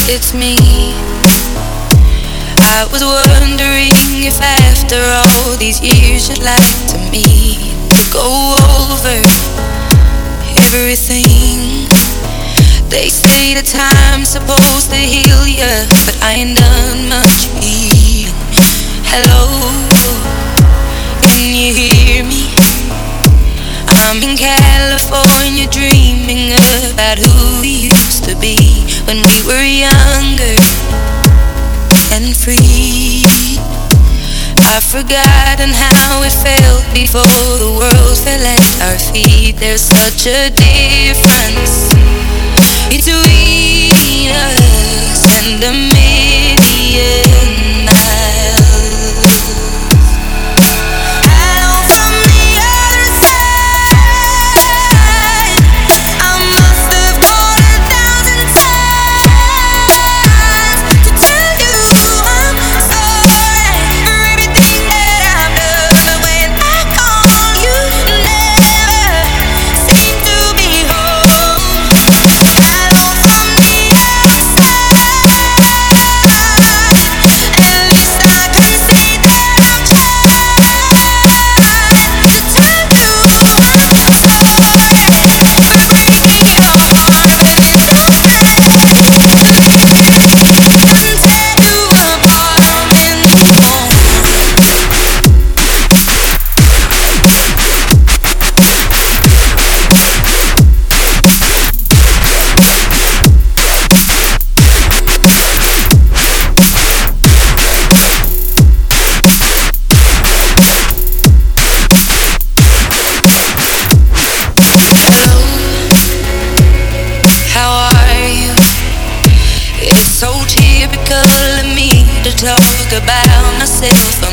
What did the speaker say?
it's me. I was wondering if after all these years you'd like to meet to go over everything. They say the time's supposed to heal ya, but I ain't done much healing. Hello, can you hear me? I'm in California dreaming about who we used to be when we were younger and free. I've forgotten how it felt before the world fell at our feet. There's such a difference between us and a million miles. I know from the other side I must have called 1,000 times to tell you I'm sorry for everything that I've done. But when I call, you never seem to be home. I know from the other side, at least I can say that I've tried to tell you I'm sorry for breaking your heart, but it's no sense to tear you apart in the phone. Hello, how are you? It's so typical of me to talk about myself